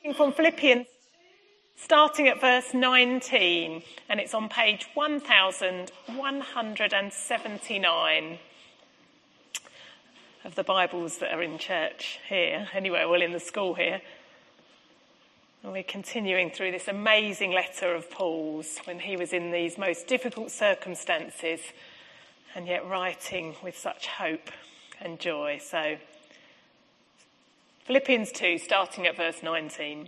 From Philippians, starting at verse 19, and it's on page 1179 of the Bibles that are in church here, anywhere, well, in the school here. And we're continuing through this amazing letter of Paul's when he was in these most difficult circumstances and yet writing with such hope and joy. So, Philippians 2, starting at verse 19.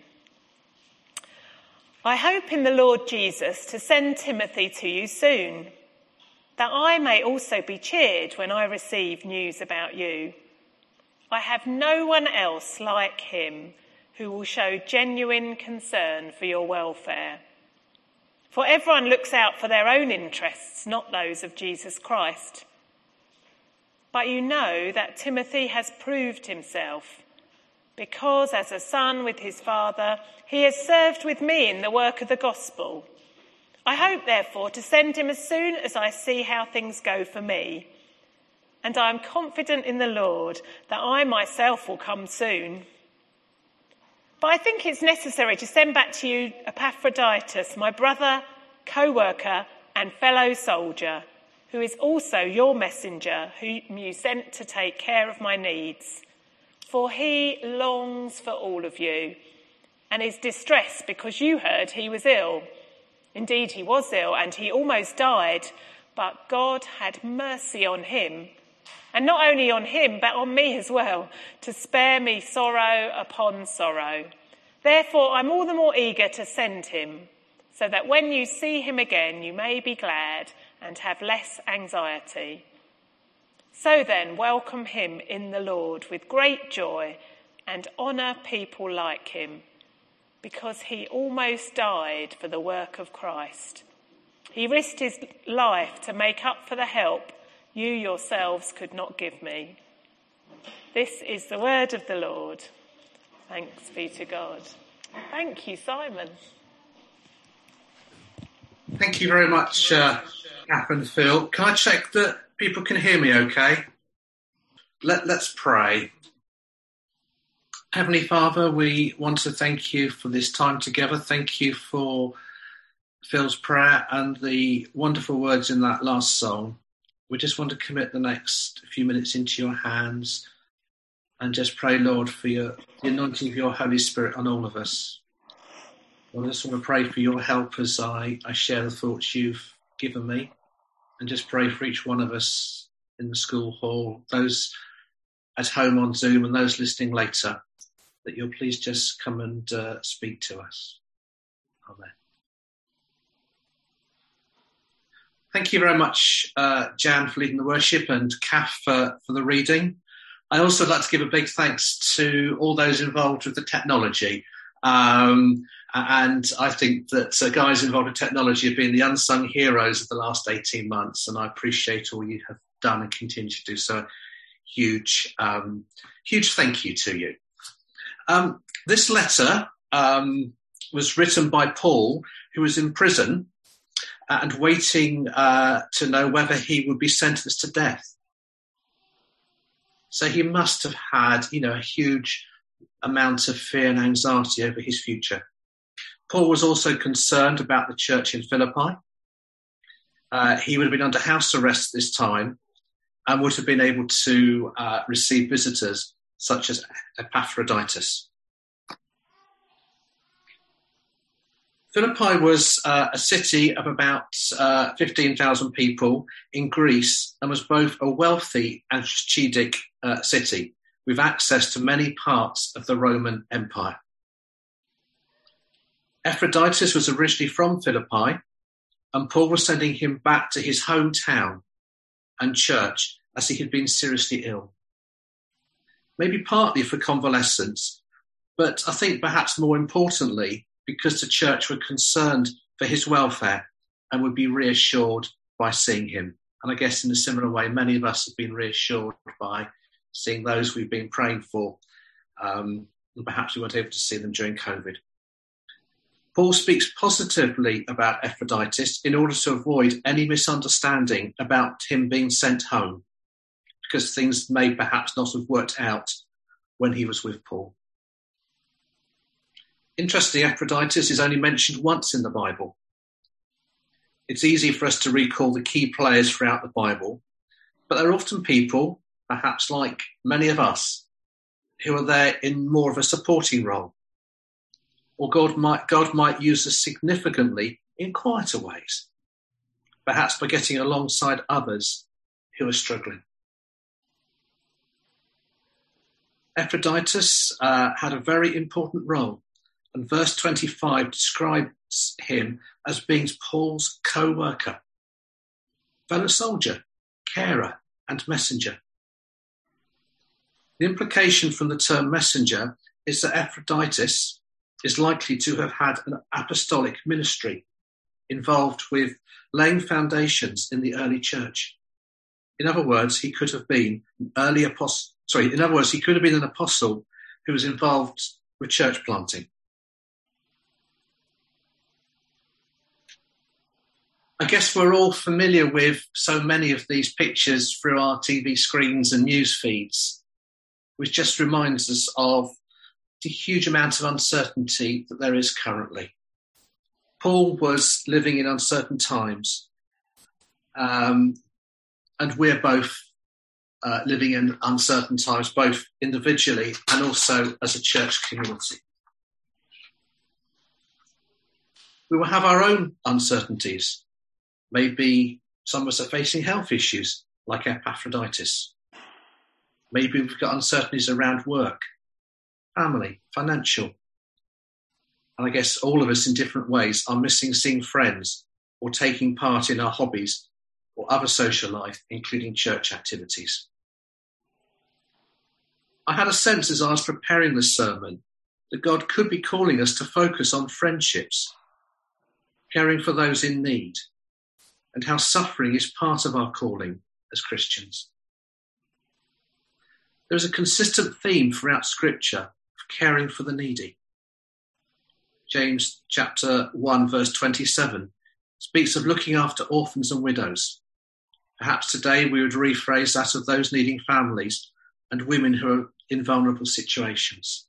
I hope in the Lord Jesus to send Timothy to you soon, that I may also be cheered when I receive news about you. I have no one else like him who will show genuine concern for your welfare. For everyone looks out for their own interests, not those of Jesus Christ. But you know that Timothy has proved himself, because as a son with his father, he has served with me in the work of the gospel. I hope, therefore, to send him as soon as I see how things go for me. And I am confident in the Lord that I myself will come soon. But I think it's necessary to send back to you Epaphroditus, my brother, co-worker and fellow soldier, who is also your messenger, whom you sent to take care of my needs. For he longs for all of you and is distressed because you heard he was ill. Indeed, he was ill and he almost died, but God had mercy on him, and not only on him, but on me as well, to spare me sorrow upon sorrow. Therefore, I'm all the more eager to send him, so that when you see him again, you may be glad and have less anxiety. So then, welcome him in the Lord with great joy and honour people like him, because he almost died for the work of Christ. He risked his life to make up for the help you yourselves could not give me. This is the word of the Lord. Thanks be to God. Thank you, Simon. Thank you very much, Kath and Phil. Can I check that people can hear me okay? Let's pray. Heavenly Father, we want to thank you for this time together. Thank you for Phil's prayer and the wonderful words in that last song. We just want to commit the next few minutes into your hands and just pray, Lord, for the anointing of your Holy Spirit on all of us. Lord, I just want to pray for your help as I share the thoughts you've given me, and just pray for each one of us in the school hall, those at home on Zoom and those listening later, that you'll please just come and speak to us. Amen. Thank you very much, Jan, for leading the worship, and Kath for the reading. I also like to give a big thanks to all those involved with the technology. And I think that guys involved in technology have been the unsung heroes of the last 18 months, and I appreciate all you have done and continue to do. So huge thank you to you. This letter was written by Paul, who was in prison and waiting to know whether he would be sentenced to death. So he must have had, a huge amount of fear and anxiety over his future. Paul was also concerned about the church in Philippi. He would have been under house arrest at this time and would have been able to receive visitors such as Epaphroditus. Philippi was a city of about 15,000 people in Greece, and was both a wealthy and strategic city with access to many parts of the Roman Empire. Epaphroditus was originally from Philippi, and Paul was sending him back to his hometown and church as he had been seriously ill. Maybe partly for convalescence, but I think perhaps more importantly, because the church were concerned for his welfare and would be reassured by seeing him. And I guess in a similar way, many of us have been reassured by seeing those we've been praying for, and perhaps we weren't able to see them during COVID. Paul speaks positively about Epaphroditus in order to avoid any misunderstanding about him being sent home, because things may perhaps not have worked out when he was with Paul. Interestingly, Epaphroditus is only mentioned once in the Bible. It's easy for us to recall the key players throughout the Bible, but there are often people, perhaps like many of us, who are there in more of a supporting role. Or God might use us significantly in quieter ways, perhaps by getting alongside others who are struggling. Epaphroditus had a very important role, and verse 25 describes him as being Paul's co-worker, fellow soldier, carer, and messenger. The implication from the term messenger is that Epaphroditus is likely to have had an apostolic ministry involved with laying foundations in the early church. In other words, he could have been an apostle who was involved with church planting. I guess we're all familiar with so many of these pictures through our TV screens and news feeds, which just reminds us of the huge amount of uncertainty that there is currently. Paul was living in uncertain times, and we're both living in uncertain times, both individually and also as a church community. We will have our own uncertainties. Maybe some of us are facing health issues like Epaphroditus. Maybe we've got uncertainties around work, family, financial. And I guess all of us in different ways are missing seeing friends or taking part in our hobbies or other social life, including church activities. I had a sense as I was preparing this sermon that God could be calling us to focus on friendships, caring for those in need, and how suffering is part of our calling as Christians. There is a consistent theme throughout Scripture of caring for the needy. James chapter 1 verse 27 speaks of looking after orphans and widows. Perhaps today we would rephrase that of those needing families and women who are in vulnerable situations.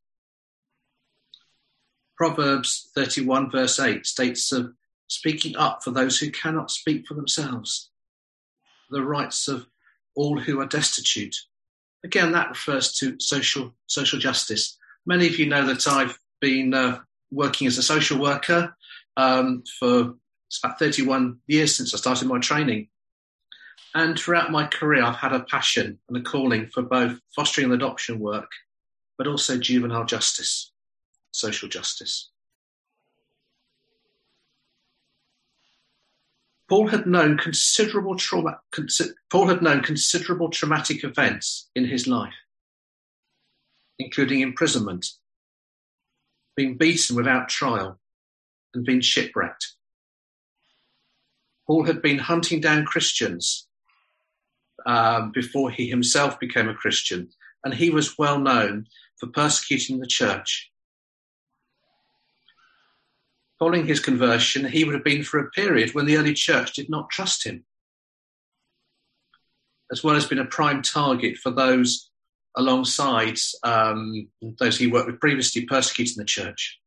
Proverbs 31 verse 8 states of speaking up for those who cannot speak for themselves, the rights of all who are destitute. Again, that refers to social justice. Many of you know that I've been working as a social worker for about 31 years since I started my training. And throughout my career, I've had a passion and a calling for both fostering and adoption work, but also juvenile justice, social justice. Paul had known considerable traumatic events in his life, including imprisonment, being beaten without trial, and being shipwrecked. Paul had been hunting down Christians before he himself became a Christian, and he was well known for persecuting the church. Following his conversion, he would have been for a period when the early church did not trust him, as well as being a prime target for those alongside those he worked with previously persecuting the church.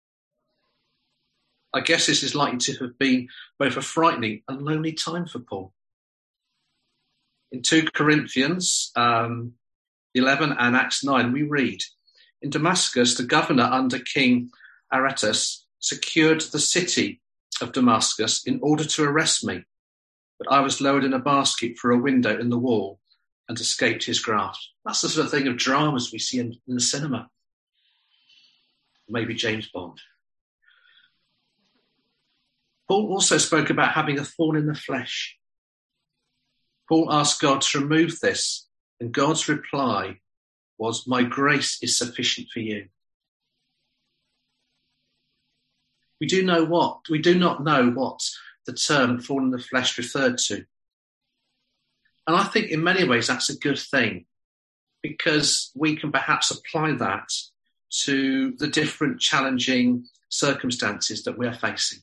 I guess this is likely to have been both a frightening and lonely time for Paul. In 2 Corinthians 11 and Acts 9, we read, "In Damascus, the governor under King Aretas secured the city of Damascus in order to arrest me, but I was lowered in a basket through a window in the wall and escaped his grasp." That's the sort of thing of dramas we see in the cinema. Maybe James Bond. Paul also spoke about having a thorn in the flesh. Paul asked God to remove this, and God's reply was, "My grace is sufficient for you." We do not know what the term thorn in the flesh referred to. And I think in many ways that's a good thing, because we can perhaps apply that to the different challenging circumstances that we're facing.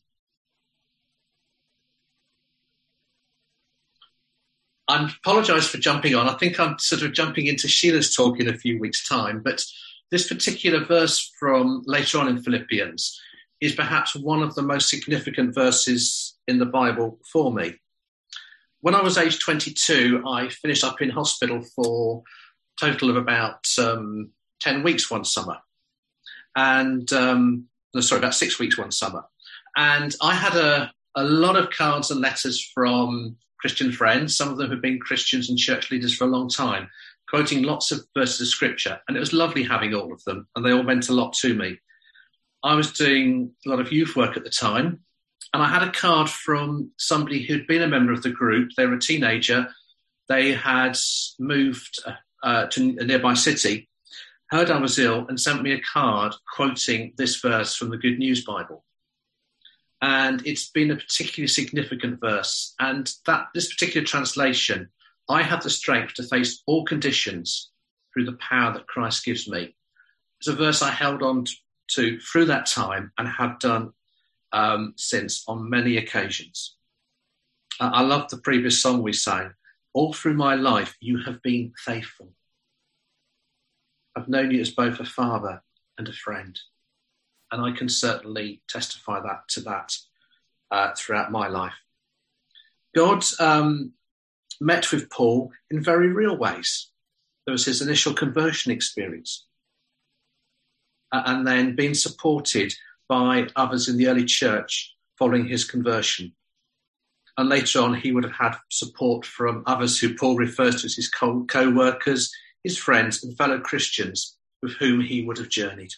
I apologise for jumping on. I think I'm sort of jumping into Sheila's talk in a few weeks' time, but This particular verse from later on in Philippians is perhaps one of the most significant verses in the Bible for me. When I was age 22, I finished up in hospital for a total of about 10 weeks one summer. And, about 6 weeks one summer. And I had a lot of cards and letters from Christian friends. Some of them had been Christians and church leaders for a long time, quoting lots of verses of scripture. And it was lovely having all of them, and they all meant a lot to me. I was doing a lot of youth work at the time, and I had a card from somebody who'd been a member of the group. They were a teenager. They had moved to a nearby city, heard I was ill, and sent me a card quoting this verse from the Good News Bible. And it's been a particularly significant verse. And this particular translation, I have the strength to face all conditions through the power that Christ gives me. It's a verse I held on to through that time and have done since on many occasions. I love the previous song we sang. All through my life, you have been faithful. I've known you as both a father and a friend. And I can certainly testify to that throughout my life. God met with Paul in very real ways. There was his initial conversion experience. And then being supported by others in the early church following his conversion. And later on, he would have had support from others who Paul refers to as his co-workers, his friends and fellow Christians with whom he would have journeyed.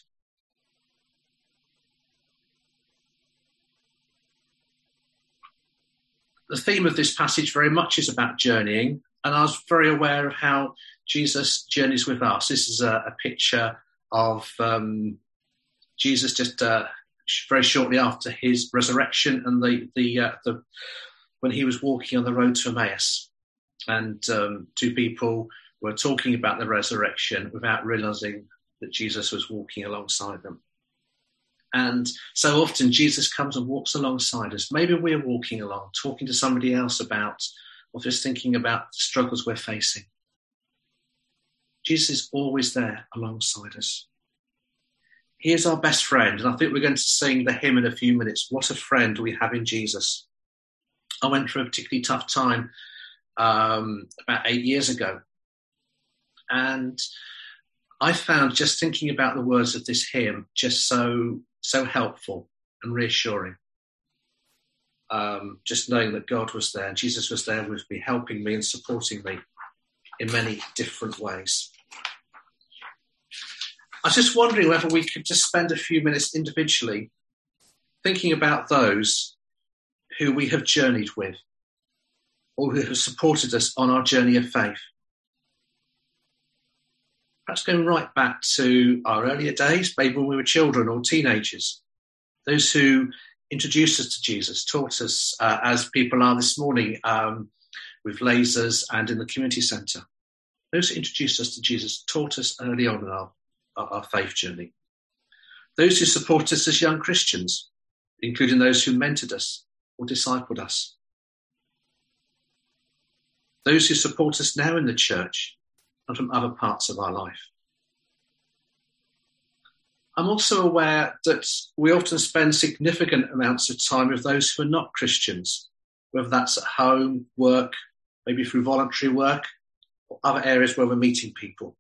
The theme of this passage very much is about journeying, and I was very aware of how Jesus journeys with us. This is a picture of Jesus just very shortly after his resurrection and when he was walking on the road to Emmaus, and two people were talking about the resurrection without realizing that Jesus was walking alongside them. And so often Jesus comes and walks alongside us. Maybe we're walking along, talking to somebody else about, or just thinking about the struggles we're facing. Jesus is always there alongside us. He is our best friend. And I think we're going to sing the hymn in a few minutes. What a friend we have in Jesus. I went through a particularly tough time about 8 years ago. And I found just thinking about the words of this hymn just so helpful and reassuring. Just knowing that God was there and Jesus was there with me, helping me and supporting me in many different ways. I was just wondering whether we could just spend a few minutes individually thinking about those who we have journeyed with or who have supported us on our journey of faith. Perhaps going right back to our earlier days, maybe when we were children or teenagers. Those who introduced us to Jesus, taught us, as people are this morning, with lasers and in the community centre. Those who introduced us to Jesus taught us early on in our faith journey. Those who support us as young Christians, including those who mentored us or discipled us. Those who support us now in the church and from other parts of our life. I'm also aware that we often spend significant amounts of time with those who are not Christians, whether that's at home, work, maybe through voluntary work, or other areas where we're meeting people.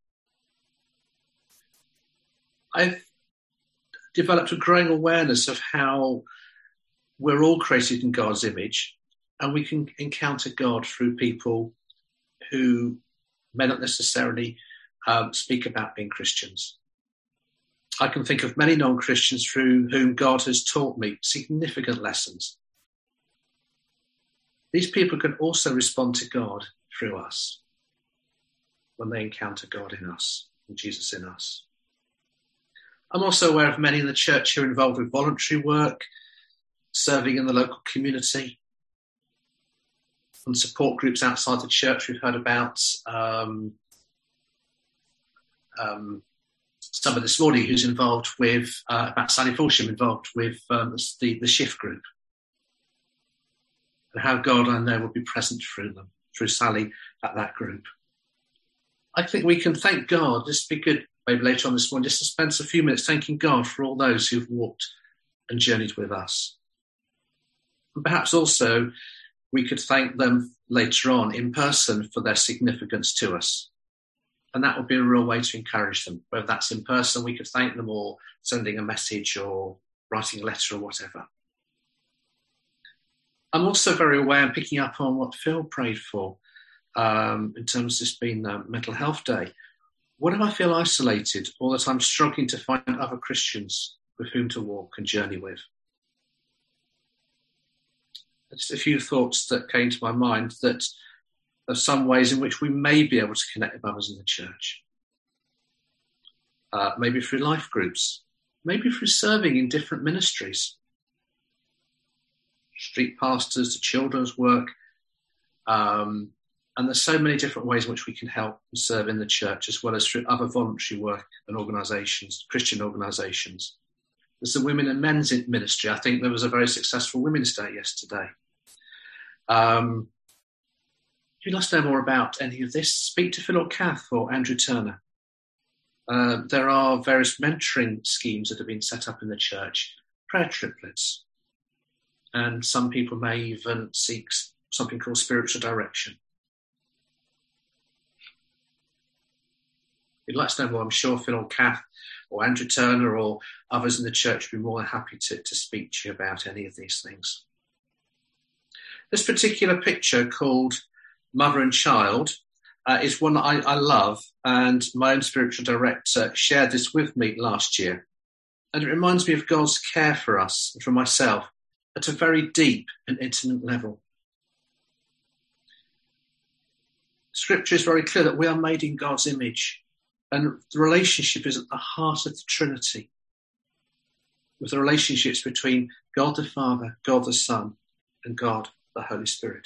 I've developed a growing awareness of how we're all created in God's image, and we can encounter God through people who may not necessarily speak about being Christians. I can think of many non-Christians through whom God has taught me significant lessons. These people can also respond to God through us when they encounter God in us and Jesus in us. I'm also aware of many in the church who are involved with voluntary work, serving in the local community, and support groups outside the church. We've heard about someone this morning who's involved with, about Sally Fulsham, involved with the Shift group. And how God, I know, will be present through them, through Sally at that group. I think we can thank God, just be good maybe later on this morning, just to spend a few minutes thanking God for all those who've walked and journeyed with us. And perhaps also we could thank them later on in person for their significance to us. And that would be a real way to encourage them. Whether that's in person, we could thank them, or sending a message or writing a letter or whatever. I'm also very aware and picking up on what Phil prayed for in terms of this being Mental Health Day. Whenever I feel isolated or that I'm struggling to find other Christians with whom to walk and journey with. Just a few thoughts that came to my mind that of some ways in which we may be able to connect with others in the church. Maybe through life groups, maybe through serving in different ministries. Street pastors, to children's work. And there's so many different ways in which we can help and serve in the church, as well as through other voluntary work and organisations, Christian organisations. There's the women and men's ministry. I think there was a very successful Women's Day yesterday. If you'd like to know more about any of this, speak to Phil or Kath or Andrew Turner. There are various mentoring schemes that have been set up in the church, prayer triplets, and some people may even seek something called spiritual direction. If you'd like to know more, I'm sure Phil or Kath or Andrew Turner or others in the church would be more than happy to speak to you about any of these things. This particular picture, called Mother and Child, is one that I love, and my own spiritual director shared this with me last year. And it reminds me of God's care for us and for myself at a very deep and intimate level. Scripture is very clear that we are made in God's image, and the relationship is at the heart of the Trinity, with the relationships between God the Father, God the Son, and God the Holy Spirit.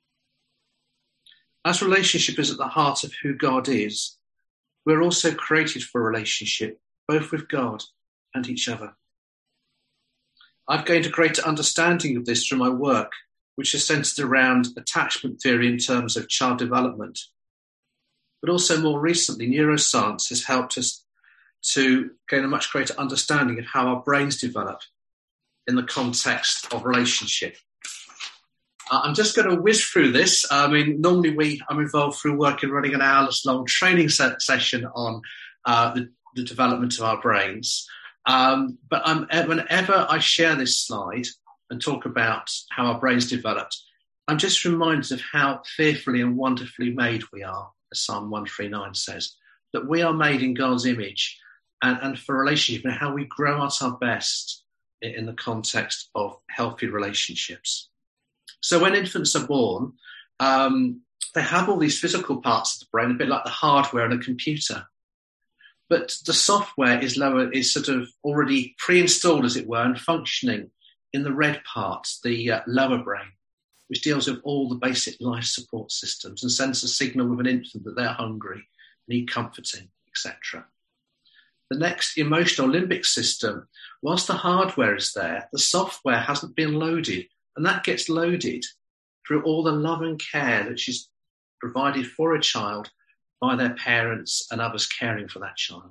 As relationship is at the heart of who God is, we're also created for a relationship, both with God and each other. I've gained a greater understanding of this through my work, which is centred around attachment theory in terms of child development. But also more recently, neuroscience has helped us to gain a much greater understanding of how our brains develop in the context of relationship. I'm just going to whiz through this. Normally I'm involved through work in running an hour-long training session on the development of our brains. But whenever I share this slide and talk about how our brains developed, I'm just reminded of how fearfully and wonderfully made we are, as Psalm 139 says, that we are made in God's image and for relationship, and how we grow at our best in the context of healthy relationships. So when infants are born, they have all these physical parts of the brain, a bit like the hardware in a computer. But the software is sort of already pre-installed, as it were, and functioning in the red part, the lower brain, which deals with all the basic life support systems and sends a signal with an infant that they're hungry, need comforting, etc. The next, emotional limbic system, whilst the hardware is there, the software hasn't been loaded, and that gets loaded through all the love and care that is provided for a child by their parents and others caring for that child.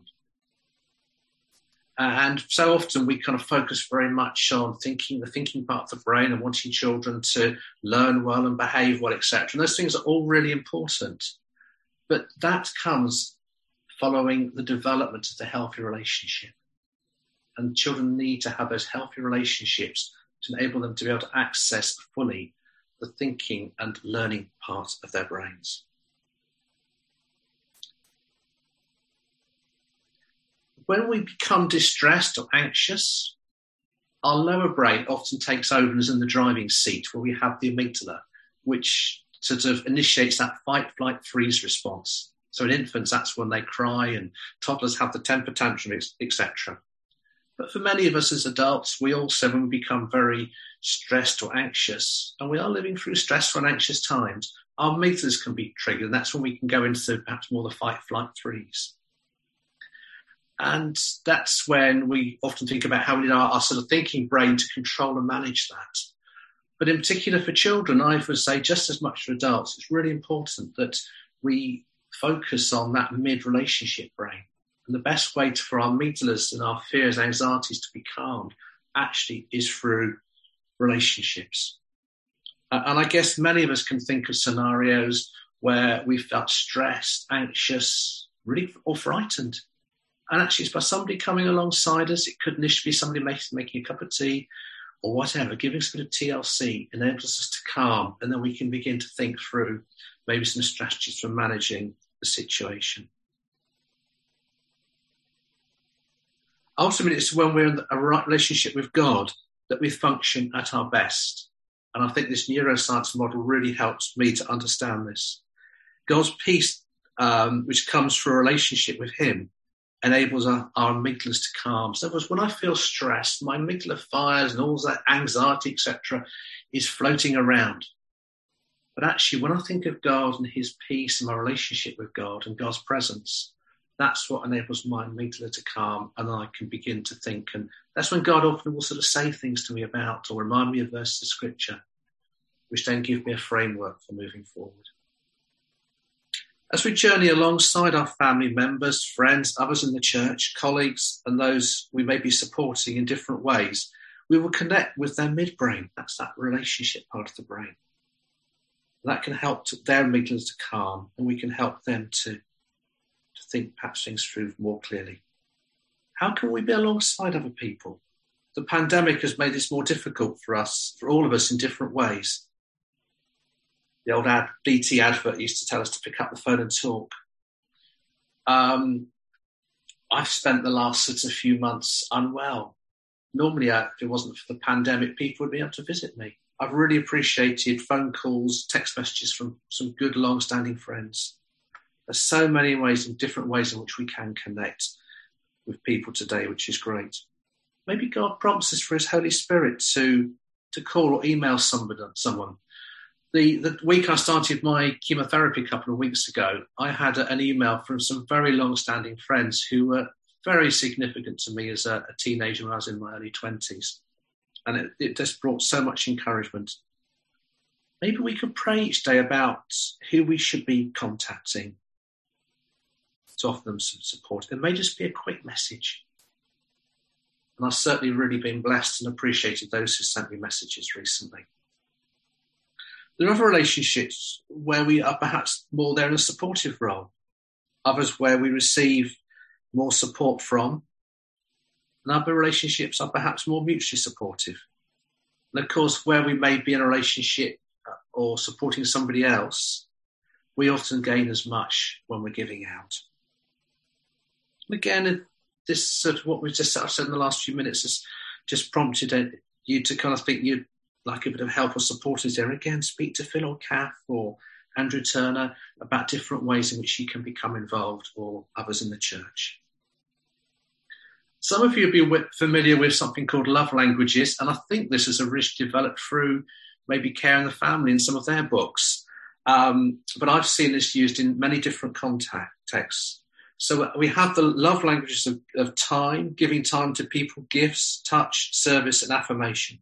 And so often we kind of focus very much on the thinking part of the brain and wanting children to learn well and behave well, etc. And those things are all really important. But that comes following the development of the healthy relationship. And children need to have those healthy relationships to enable them to be able to access fully the thinking and learning part of their brains. When we become distressed or anxious, our lower brain often takes over and is in the driving seat, where we have the amygdala, which sort of initiates that fight, flight, freeze response. So in infants, that's when they cry, and toddlers have the temper tantrum, etc. But for many of us as adults, we also, when we become very stressed or anxious, and we are living through stressful and anxious times, our amygdalas can be triggered, and that's when we can go into perhaps more the fight, flight, freeze. And that's when we often think about how we need our sort of thinking brain to control and manage that. But in particular for children, I would say just as much for adults, it's really important that we focus on that mid-relationship brain, And the best way for our amygdalas and our fears and anxieties to be calmed actually is through relationships. And I guess many of us can think of scenarios where we felt stressed, anxious, really, or frightened. And actually, it's by somebody coming alongside us. It could initially be somebody making a cup of tea or whatever, giving us a bit of TLC, enables us to calm, and then we can begin to think through maybe some strategies for managing the situation. Ultimately, it's when we're in a right relationship with God that we function at our best. And I think this neuroscience model really helps me to understand this. God's peace, which comes through a relationship with him, enables our amygdalas to calm. So when I feel stressed, my amygdala fires and all that anxiety, etc., is floating around. But actually, when I think of God and his peace and my relationship with God and God's presence, that's what enables my amygdala to calm, and I can begin to think. And that's when God often will sort of say things to me about or remind me of verses of scripture, which then give me a framework for moving forward. As we journey alongside our family members, friends, others in the church, colleagues, and those we may be supporting in different ways, we will connect with their midbrain. That's that relationship part of the brain. That can help their amygdalas to calm, and we can help them to think perhaps things through more clearly. How can we be alongside other people? The pandemic has made this more difficult for us, for all of us in different ways. The old BT advert used to tell us to pick up the phone and talk. I've spent the last sort of few months unwell. Normally, if it wasn't for the pandemic, people would be able to visit me. I've really appreciated phone calls, text messages from some good long-standing friends. There's so many ways and different ways in which we can connect with people today, which is great. Maybe God prompts us for his Holy Spirit to call or email someone. The week I started my chemotherapy a couple of weeks ago, I had an email from some very long-standing friends who were very significant to me as a teenager when I was in my early 20s. And it just brought so much encouragement. Maybe we could pray each day about who we should be contacting to offer them some support. It may just be a quick message. And I've certainly really been blessed and appreciated those who sent me messages recently. There are other relationships where we are perhaps more there in a supportive role. Others where we receive more support from. And other relationships are perhaps more mutually supportive. And of course, where we may be in a relationship or supporting somebody else, we often gain as much when we're giving out. And again, this sort of what I've said in the last few minutes has just prompted you to kind of think you'd like a bit of help or support us there. Again, speak to Phil or Kath or Andrew Turner about different ways in which you can become involved, or others in the church. Some of you will be familiar with something called love languages, and I think this is originally developed through maybe Care in the Family in some of their books. But I've seen this used in many different contexts. So we have the love languages of time, giving time to people, gifts, touch, service, and affirmation.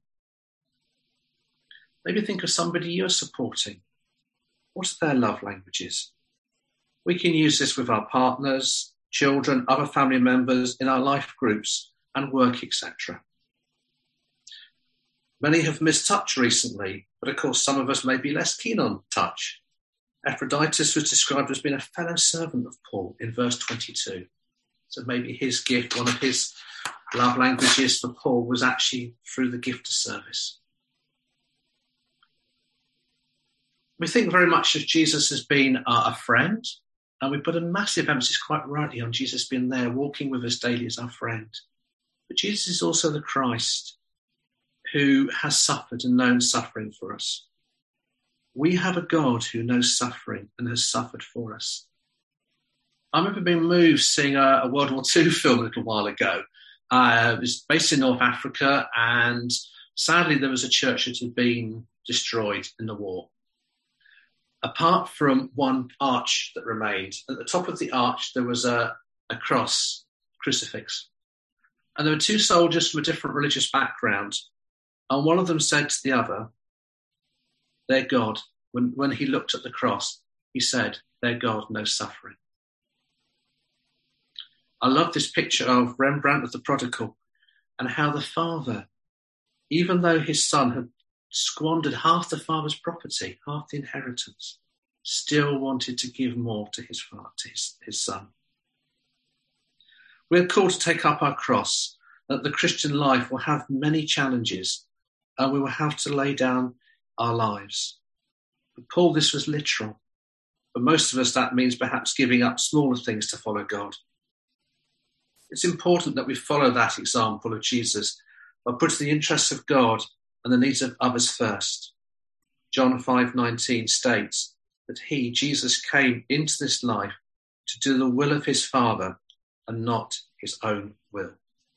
Maybe think of somebody you're supporting. What are their love languages? We can use this with our partners, children, other family members, in our life groups and work, etc. Many have missed touch recently, but of course some of us may be less keen on touch. Epaphroditus was described as being a fellow servant of Paul in verse 22. So maybe his gift, one of his love languages for Paul, was actually through the gift of service. We think very much of Jesus as being a friend, and we put a massive emphasis, quite rightly, on Jesus being there, walking with us daily as our friend. But Jesus is also the Christ who has suffered and known suffering for us. We have a God who knows suffering and has suffered for us. I remember being moved seeing a World War II film a little while ago. It was based in North Africa, and sadly there was a church that had been destroyed in the war. Apart from one arch that remained, at the top of the arch there was a cross, crucifix. And there were two soldiers from a different religious background, and one of them said to the other, their God, when he looked at the cross, he said, their God knows suffering. I love this picture of Rembrandt of the prodigal and how the father, even though his son had squandered half the father's property, half the inheritance, still wanted to give more to his father, to his son. We're called to take up our cross, that the Christian life will have many challenges and we will have to lay down our lives. For Paul, this was literal. For most of us, that means perhaps giving up smaller things to follow God. It's important that we follow that example of Jesus by putting the interests of God and the needs of others first. John 5:19 states that he, Jesus, came into this life to do the will of his Father and not his own will.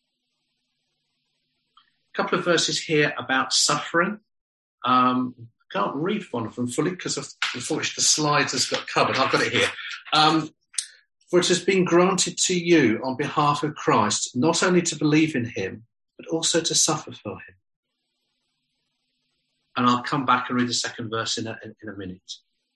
A couple of verses here about suffering. I can't read one of them fully because unfortunately the slides has got covered. I've got it here. For it has been granted to you on behalf of Christ, not only to believe in him, but also to suffer for him. And I'll come back and read the second verse in a minute.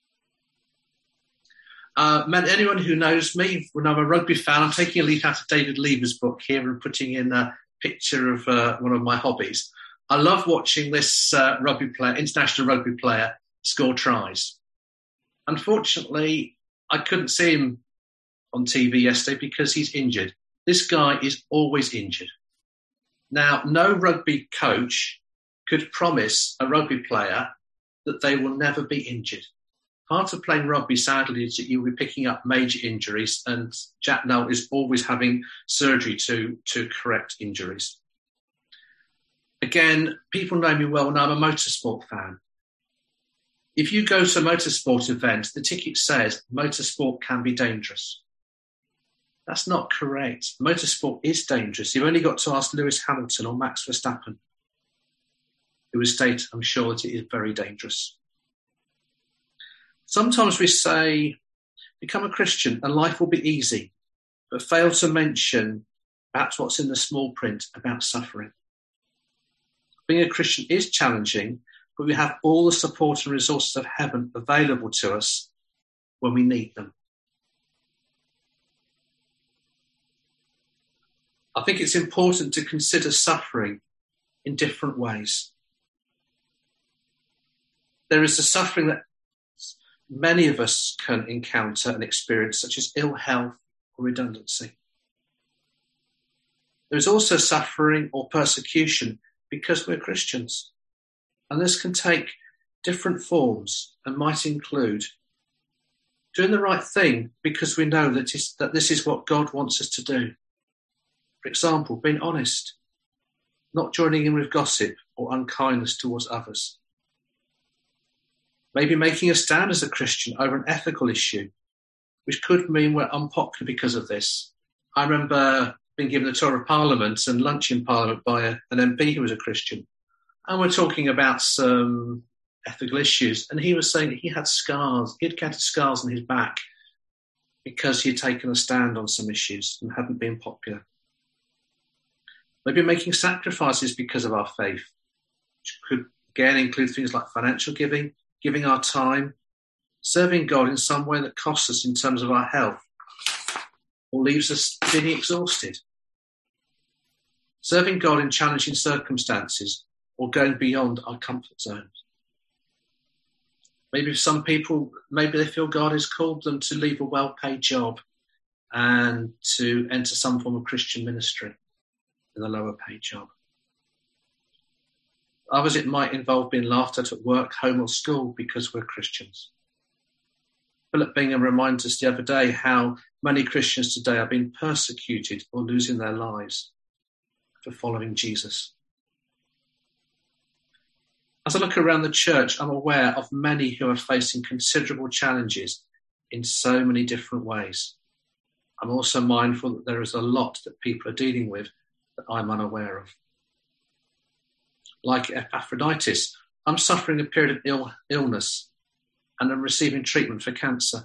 Anyone who knows me, when I'm a rugby fan, I'm taking a leaf out of David Lever's book here and putting in a picture of one of my hobbies. I love watching this international rugby player, score tries. Unfortunately, I couldn't see him on TV yesterday because he's injured. This guy is always injured. Now, no rugby coach could promise a rugby player that they will never be injured. Part of playing rugby, sadly, is that you'll be picking up major injuries, and Jack Null is always having surgery to correct injuries. Again, people know me well, and I'm a motorsport fan. If you go to a motorsport event, the ticket says motorsport can be dangerous. That's not correct. Motorsport is dangerous. You've only got to ask Lewis Hamilton or Max Verstappen, who will state, I'm sure, that it is very dangerous. Sometimes we say, become a Christian and life will be easy, but fail to mention perhaps what's in the small print about suffering. Being a Christian is challenging, but we have all the support and resources of heaven available to us when we need them. I think it's important to consider suffering in different ways. There is the suffering that many of us can encounter and experience, such as ill health or redundancy. There is also suffering or persecution because we're Christians. And this can take different forms and might include doing the right thing because we know that this is what God wants us to do. For example, being honest, not joining in with gossip or unkindness towards others. Maybe making a stand as a Christian over an ethical issue, which could mean we're unpopular because of this. I remember being given the tour of Parliament and lunch in Parliament by an MP who was a Christian. And we're talking about some ethical issues. And he was saying that he had scars. He had counted scars on his back because he had taken a stand on some issues and hadn't been popular. Maybe making sacrifices because of our faith, which could again include things like financial giving, giving our time, serving God in some way that costs us in terms of our health or leaves us feeling exhausted. Serving God in challenging circumstances or going beyond our comfort zones. Maybe some people, maybe they feel God has called them to leave a well-paid job and to enter some form of Christian ministry in a lower-paid job. Others, it might involve being laughed at work, home or school because we're Christians. Philip Bingham reminded us the other day how many Christians today are being persecuted or losing their lives for following Jesus. As I look around the church, I'm aware of many who are facing considerable challenges in so many different ways. I'm also mindful that there is a lot that people are dealing with that I'm unaware of. Like Epaphroditus, I'm suffering a period of illness and I'm receiving treatment for cancer.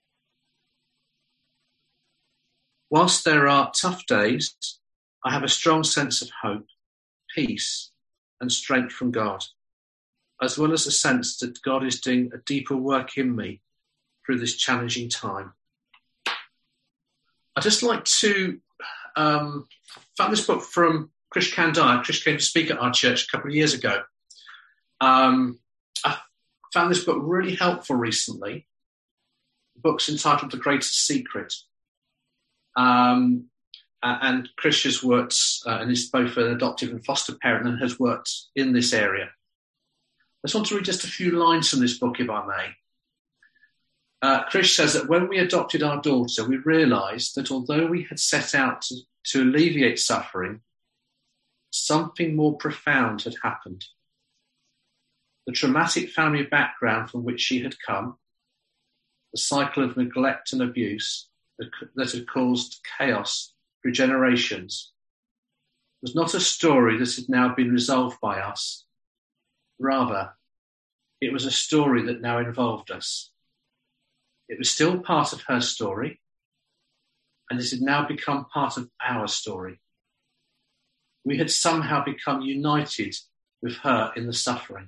Whilst there are tough days, I have a strong sense of hope, peace, and strength from God, as well as a sense that God is doing a deeper work in me through this challenging time. I'd just like to found this book from Krish Kandai. Krish came to speak at our church a couple of years ago. I found this book really helpful recently. The book's entitled The Greatest Secret. And Krish has worked, and is both an adoptive and foster parent, and has worked in this area. I just want to read just a few lines from this book, if I may. Krish says that when we adopted our daughter, we realised that although we had set out to alleviate suffering, something more profound had happened. The traumatic family background from which she had come, the cycle of neglect and abuse that had caused chaos through generations, was not a story that had now been resolved by us. Rather, it was a story that now involved us. It was still part of her story, and it had now become part of our story. We had somehow become united with her in the suffering.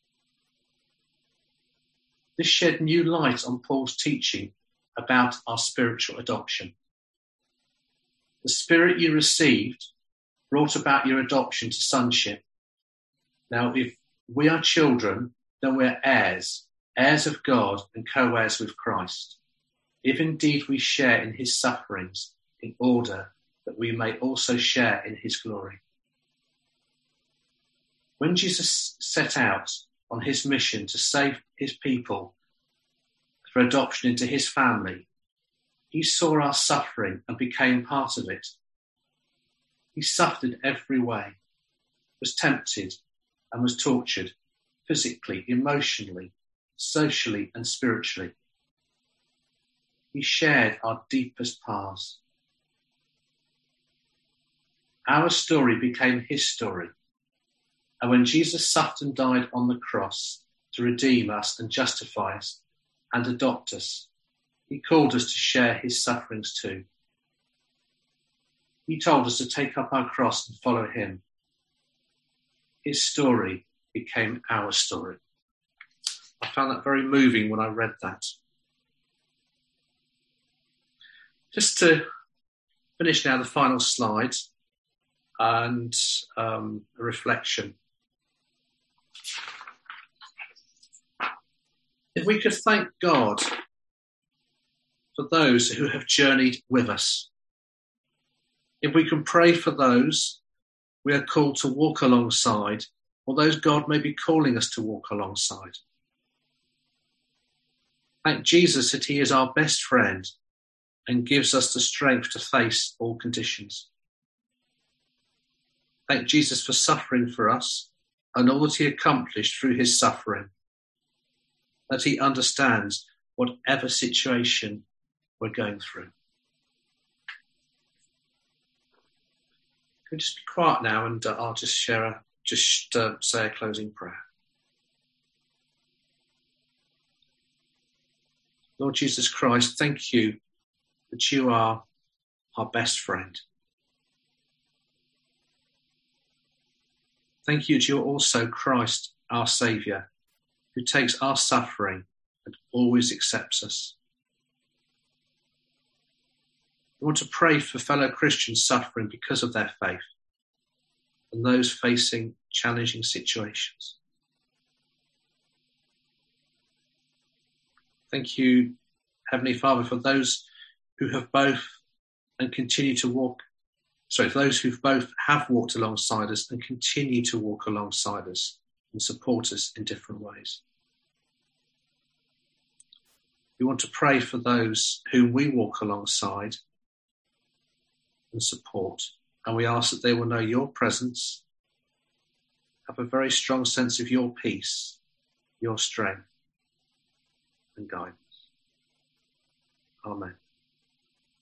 This shed new light on Paul's teaching about our spiritual adoption. The Spirit you received brought about your adoption to sonship. Now, if we are children, then we're heirs, heirs of God and co-heirs with Christ, if indeed we share in his sufferings, in order that we may also share in his glory. When Jesus set out on his mission to save his people for adoption into his family, he saw our suffering and became part of it. He suffered every way, was tempted and was tortured, physically, emotionally, socially and spiritually. He shared our deepest past. Our story became his story. And when Jesus suffered and died on the cross to redeem us and justify us and adopt us, he called us to share his sufferings too. He told us to take up our cross and follow him. His story became our story. I found that very moving when I read that. Just to finish now, the final slide and a reflection. If we could thank God for those who have journeyed with us, if we can pray for those we are called to walk alongside, or those God may be calling us to walk alongside. Thank Jesus that he is our best friend and gives us the strength to face all conditions. Thank Jesus for suffering for us and all that he accomplished through his suffering, that he understands whatever situation we're going through. Can we just be quiet now, and I'll just say a closing prayer. Lord Jesus Christ, thank you that you are our best friend. Thank you that you're also Christ, our Saviour, who takes our suffering and always accepts us. We want to pray for fellow Christians suffering because of their faith and those facing challenging situations. Thank you, Heavenly Father, for those who have both and continue to walk, those who both have walked alongside us and continue to walk alongside us and support us in different ways. We want to pray for those whom we walk alongside and support, and we ask that they will know your presence, have a very strong sense of your peace, your strength and guidance. Amen.